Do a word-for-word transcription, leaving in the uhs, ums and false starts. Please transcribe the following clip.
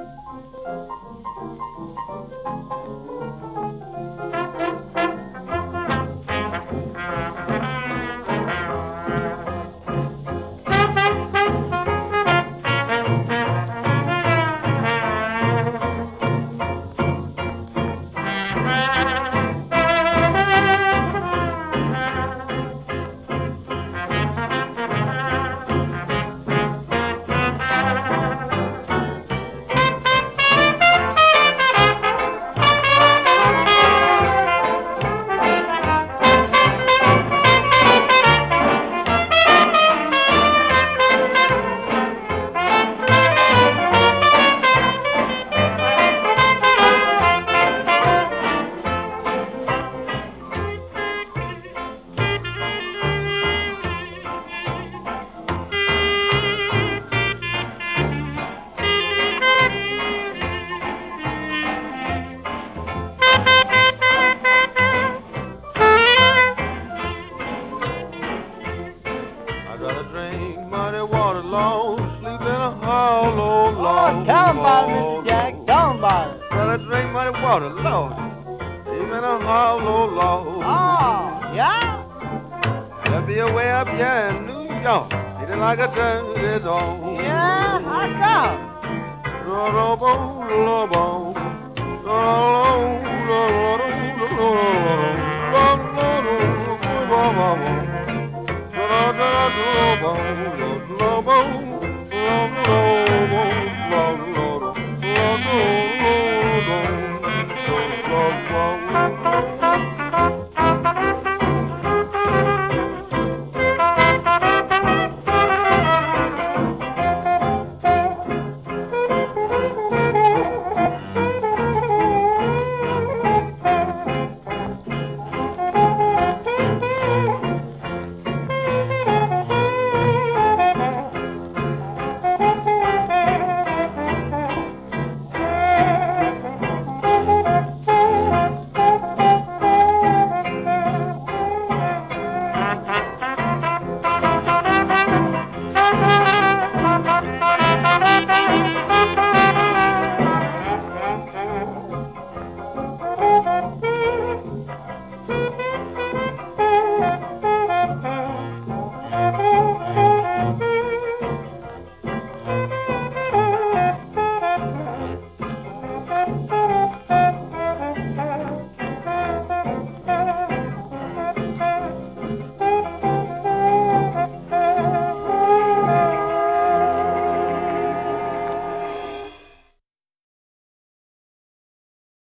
I'd rather drink muddy water, Lord, sleep in a hollow Oh, log. tell 'em about it, Mister Jack. Tell 'em about it. I'd rather drink muddy water, Lord, sleep in a hollow log. Oh, yeah? There'll be a way up here in New York, feeling like a dirty dog. Yeah, how come? Robo,